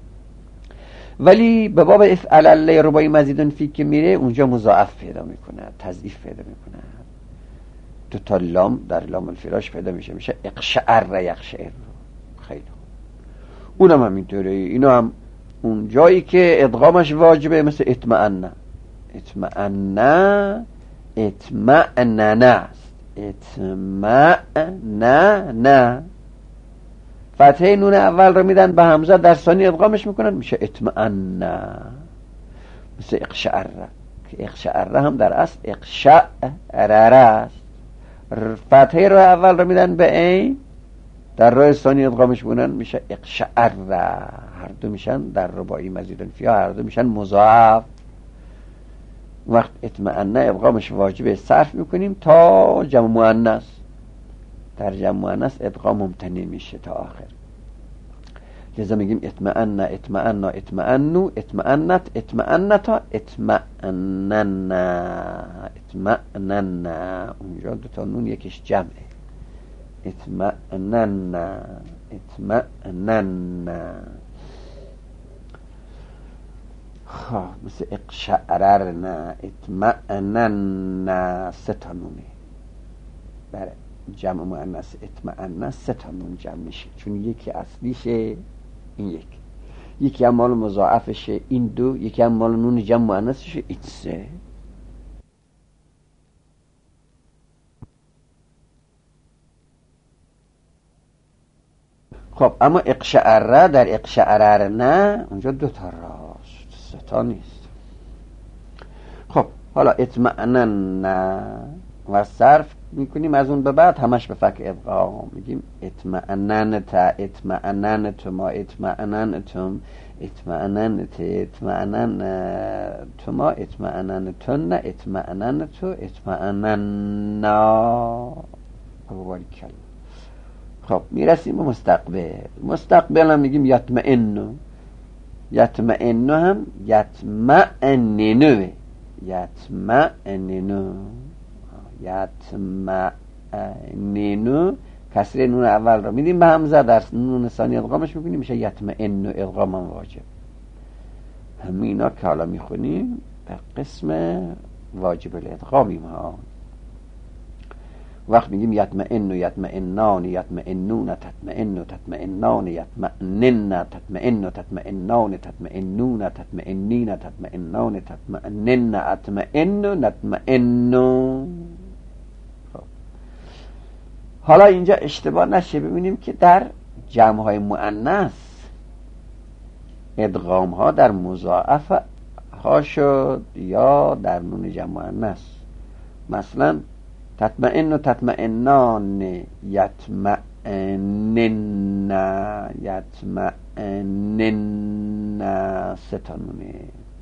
ولی به باب افعل الله رباعی مزیدون فی که میره اونجا مضاعف پیدا میکنه، تضعیف پیدا میکنه. دو تا لام در لام الفراش پیدا میشه، میشه اقشعر یقشعر. خیلی خوب. اونم همینطوره. اینا هم اون جایی که ادغامش واجبه مثل اطمئن. اطمئن، اطمئنن است. اطمئنن. فتحه نون اول رو میدن به همزه، در ثانی ادغامش میکنن میشه اطمئن. مثل اقشعر که اقشعر هم در اصل اقشعر است. فتحه رو اول رو میدن به عین، در راه ثانی ادغامش میکنن میشه اقشعر. هر دو میشن در رباعی مزیدن فیها، هر دو میشن مضاعف. وقت اطمئن ادغامش واجبه، صرف میکنیم تا جمع مؤنث. در جمع مؤنث ادغام ممتنع میشه تا آخر. لذا میگیم اطمئن، اطمئن، اطمئنو، اطمئنت، اطمئنتا، اطمئنن، اطمئنن. اونجا دو تا نون یکیش جمعه. اطمئنن، اطمئنن. خب مثل اقشعررنا، اطمأنن، 3 تا نونه. بله، جمع مؤنث اطمئنن 3 تا نون جمع میشه، چون یکی اصلیشه این یکی هم مال مضاعفشه این 2، یکی هم مال نون جمع مؤنثشه این 3. خب اما اقشعره در اقشعررنا اونجا 2 تا راست، 3 تا نیست. خب حالا اطمئنن و صرف میکنیم از اون به بعد همش به فک ادغام، میگیم اطمئننت، اطمئننتما، اطمئننتم، اطمئننت، اطمئننتما، اطمئننتن، اطمئننتو، اطمئننا. باریکلا. خب میرسیم به مستقبل هم میگیم یطمئنو. یطمئنو هم یطمئننو، یطمئننو کسر نون اول را میدیم به همزه، در نون ثانی ادغامش میکنیم میشه یطمئنو، ادغام هم واجب. همینا که حالا میخونیم به قسم واجب الادغامیم ها. وقت میگیم یطمئنو، یطمئنان، یطمئنون، تطمئنو، تطمئنان، یطمئنن، تطمئنو، تطمئنان، تطمئنون، تطمئنین، تطمئنان، تطمئنن، اطمئنو، نطمئنو. حالا اینجا اشتباه نشه ببینیم که در جمع های مؤنث ادغام ها در مضاعف ها شد یا در نون جمع مؤنث. مثلا تطمئن و تطمئنان، یطمئنن، یطمئنن، 3 تا نونه.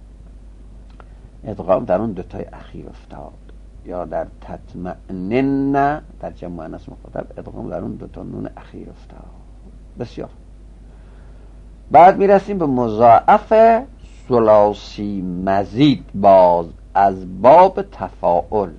ادغام در اون 2 تای اخیر افتاد. یا در تطمئنن در جمع مؤنث مخاطب ادغام در اون 2 تا نون اخیر افتاد. بسیار. بعد میرسیم به مضاعف ثلاثی مزید، باز از باب تفاعل،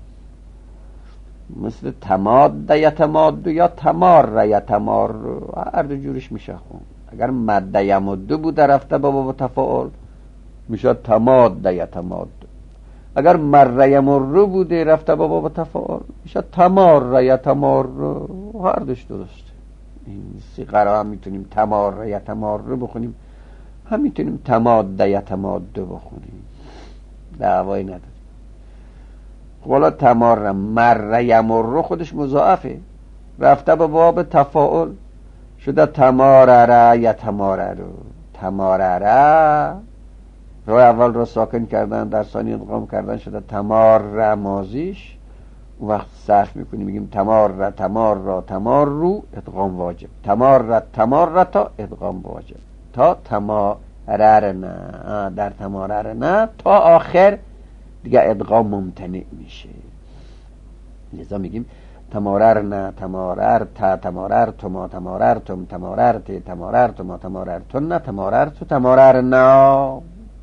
مثل تماد یتماد یا تمار یتمار، هر 2 جورش میشه خون. اگر مد یمد بود رفته با باب تفاعل میشه تماد یتماد. اگر مر یمر بوده رفته با باب تفاعل میشه تمار یتمار، هر 2ش درسته. این صیغه را هم میتونیم تمار یتمار بخونیم، هم میتونیم تماد یتماد بخونیم، دعوایی نداره. حالا تمار مر یمر خودش مضاعفه، رفته به باب تفاعل شده تمارر یتمارر. تمارر رو اول رو ساکن کردن، در ثانی ادغام کردن شده تمار ماضیش. وقت صرف میکنیم میگیم تمار تمار را تمار رو، ادغام واجب. تمار تمار تا، ادغام واجب. تا تماررنا، در تماررنا تا آخر دیگه ادغام ممتنع میشه. لذا میگیم تماررنا، تماررت، تماررتما، تماررتم، تماررت، تماررتما، تماررتن، تماررت، تماررنا.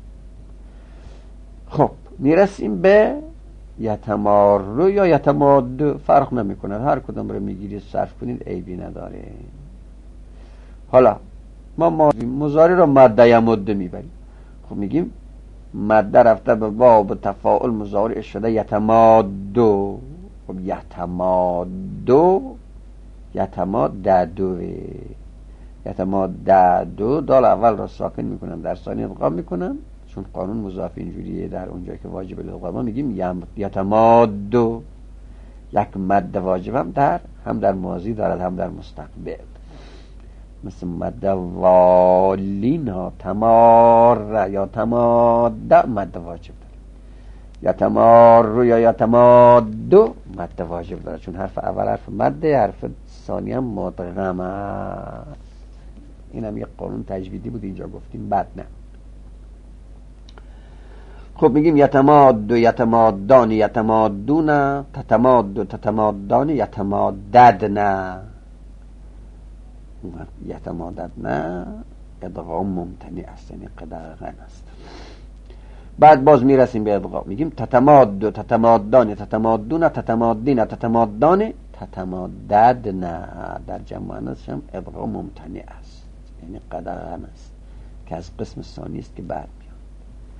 خب میرسیم به یتمارو یا یتماد، فرق نمیکنه، هر کدوم رو میگیرید صرف کنید عیبی نداره. حالا ما مضارع رو مد یمد میبریم. خب میگیم مد رفته به باب تفاعل مضارع شده یتمادو. خب یتمادو، یتماددو، یتماددو، دال اول را ساکن میکنن، در ثانی ادغام میکنن، چون قانون مضاعف اینجوریه. در اونجا که واجب الادغام میگیم یتمادو. یک مد واجب هم در ماضی دارد هم در مستقبل، مثل مد والینا، تمار یا تماد مد واجب داره. یتمار یا یتمادو مد واجب داره، چون حرف اول حرف مده، حرف ثانی هم مدغم است. این هم یک قانون تجویدی بود اینجا گفتیم، بد نه. خب میگیم یتماد و یتمادان، یتمادون، تتماد و تتمادان، یتماددن. یتماددن ادغام ممتنع است، یعنی قدغن است. بعد باز میرسیم به ادغام، میگیم تتماد و تتمادان، تتمادون، تتمادین، تتمادان، تتماددن. در جمع مؤنث هم ادغام ممتنع است، یعنی قدغن است، که از قسم ثانی است که بعد میاد.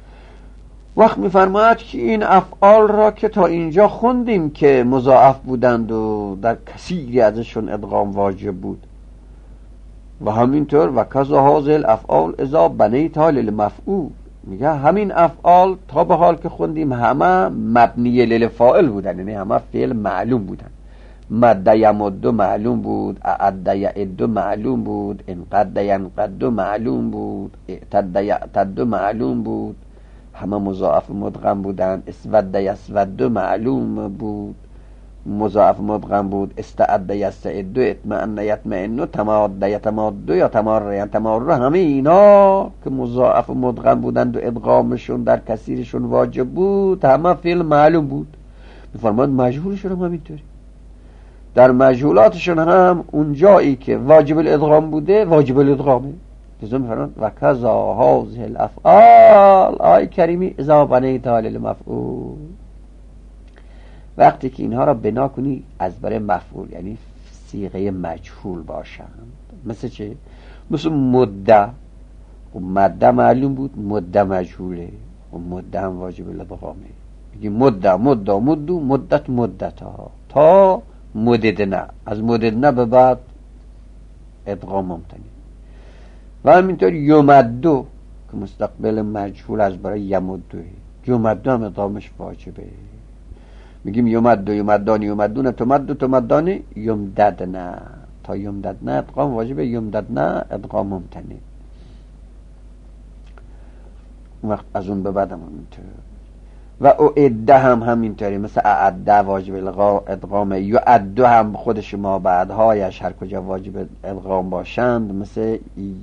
وقت میفرماید که این افعال را که تا اینجا خوندیم که مضاعف بودند و در کثیری ازشون ادغام واجب بود و همینطور و کذا هذه الافعال اذا بنیتها للمفعول، میگه همین افعال تا به حال که خوندیم همه مبنی للفاعل بودن، یعنی همه فعل معلوم بودن. مد یمد معلوم بود، اعد یعد معلوم بود، انقد ینقد معلوم بود، اعتد یعتد معلوم بود، همه مضاعف مدغم بودن. اسود یسود معلوم بود، مضاعف مدغم بود. استعد یستعد، اطمئن یطمئن، تماد یتماد یا تمار یتمار، همه اینا که مضاعف مدغم بودند و ادغامشون در کثیرشون واجب بود، همه فعل معلوم بود. میفرماید مجهولشون هم همینطوری، در مجهولاتشون هم اون جایی که واجب الادغام بوده واجب الادغامه. لذا میفرماید و کذا هذه الافعال آی کریمی اذا بنیتها للمفعول، وقتی که اینها را بنا کنی از برای مفعول، یعنی صیغه مجهول باشند. مثل چه؟ مثل مده، و مده معلوم بود، مده مجهوله و مده هم واجب الادغامه. میگی مده مده مدو مدت مدتها تا مددنا، از مددنا به بعد ادغام ممتنی. و همینطور یمدو که مستقبل مجهول از برای یمدوه، یمدو هم ادغامش واجبه. میگیم یمدو یمدان یمدون تمدو تمدان یمددنا، تا یمددنا ادغام واجبه، یمددنا ادغام ممتنی. وقت از اون به بعد هم همینطور. و اعده هم همینطوری، مثل اعده واجب ادغامه، یعده هم خودش ما بعدهایش هر کجا واجب ادغام باشند مثل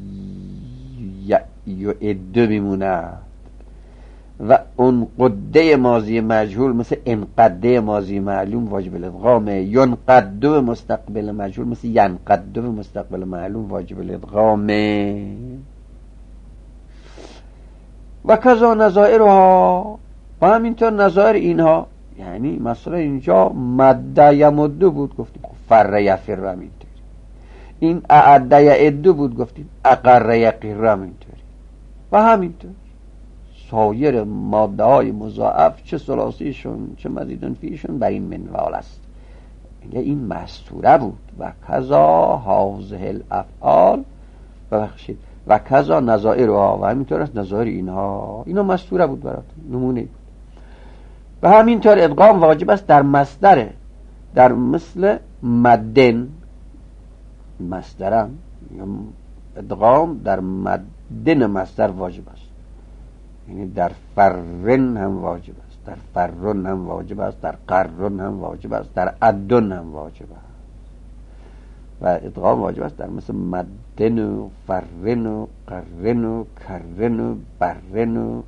یعده میمونه. و اون قده ماضی مجهول مثل انقده ماضی معلوم واجب الادغامه. ینقده مستقبل مجهول مثل ینقده مستقبل معلوم واجب الادغامه. و کذا نظائرها، و همینطور نظائر اینها، یعنی مثلا اینجا مد یمد بود گفتیم فر یفر همینطوری، این اعد یعد بود گفتیم اقر یقر همینطوری، و همینطور سایر ماده های مضاعف چه ثلاثیشون چه مزیدن فیشون بر این منوال است. این مستوره بود. و کذا هذه الافعال، ببخشید، و کذا نظائرها، و همینطور است نظائر اینها، اینا مستوره بود براتون، نمونه بود. و همینطور ادغام واجب است در مصدر، در مثل مدن مصدرم، ادغام در مدن مصدر واجب است، یعنی در فرن هم واجب است، در فرن هم واجب است، در قرن هم واجب است، در عدن هم واجب است. و ادغام واجب است در مثل مدن و فرن و قرن و کرن و برن و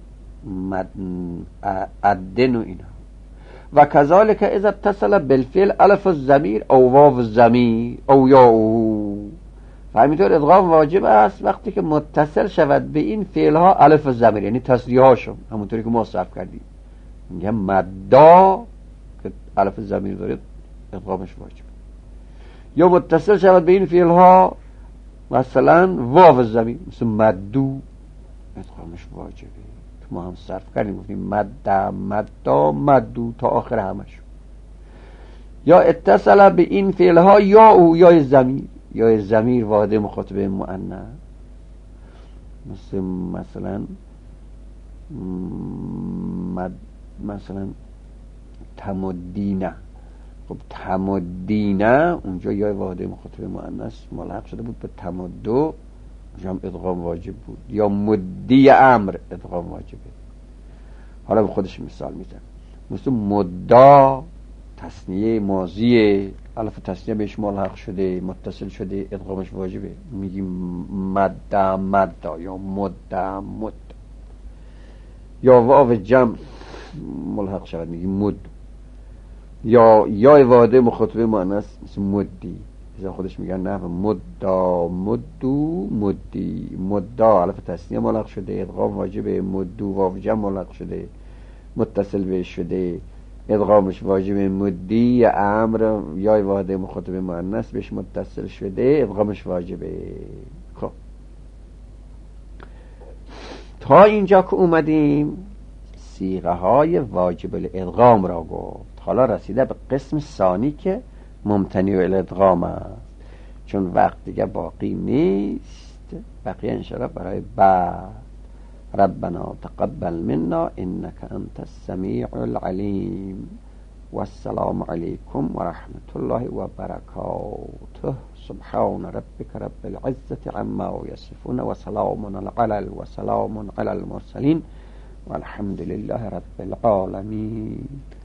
عدن و اینا. و کذالک اذا اتصل بالفعل الف الضمیر او واو الضمیر او یا او، و همینطور ادغام واجب است وقتی که متصل شود به این فعل ها الف الضمیر، یعنی تصریح هاشون، همونطوری که ما صرف کردیم میگه مدا که الف الضمیر داره ادغامش واجب، یا متصل شود به این فعل ها مثلا واو الضمیر مثل مدو ادغامش واجبه. ما هم صرف کردیم گفتیم مدا مدا مدو تا آخر همش. یا اتصل به این فعل ها یا او یا ضمیر، یا ضمیر واحد مخاطب مؤنث مثلا مثلا تمدینه. خب تمدینه اونجا یا واحد مخاطب مؤنث ملحق شده بود به تمدو، اونجا هم ادغام واجب بود. یا مدی امر ادغام واجبه. حالا به خودش مثال میزن، مثل مدا تثنیه ماضیه، الف تثنیه بهش ملحق شده متصل شده ادغامش واجبه، میگیم مدا مدا یا مدا مد. یا واو جمع ملحق شود میگیم مد. یا واحد مخاطب مؤنث مثل مدی، از خودش میگن نه مدا مدو مدی. مدا الف تثنیه ملحق شده ادغام واجبه، مدو واو جمع ملحق شده متصل بهش شده ادغامش واجبه. مدی یا امر یا واحد مخاطب مؤنث بهش متصل شده ادغامش واجبه. خب تا اینجا که اومدیم صیغه های واجب الادغام را گفت. حالا رسیده به قسم ثانی که ممتنع الادغام است، چون وقت دیگه باقی نیست، بقیه انشاءالله برای بعد. ربنا تقبل منا انك انت السمیع العلیم و السلام علیکم و رحمت الله و برکاته. سبحان ربك رب العزة عما يصفون وسلام على المرسلين والحمد لله رب العالمين.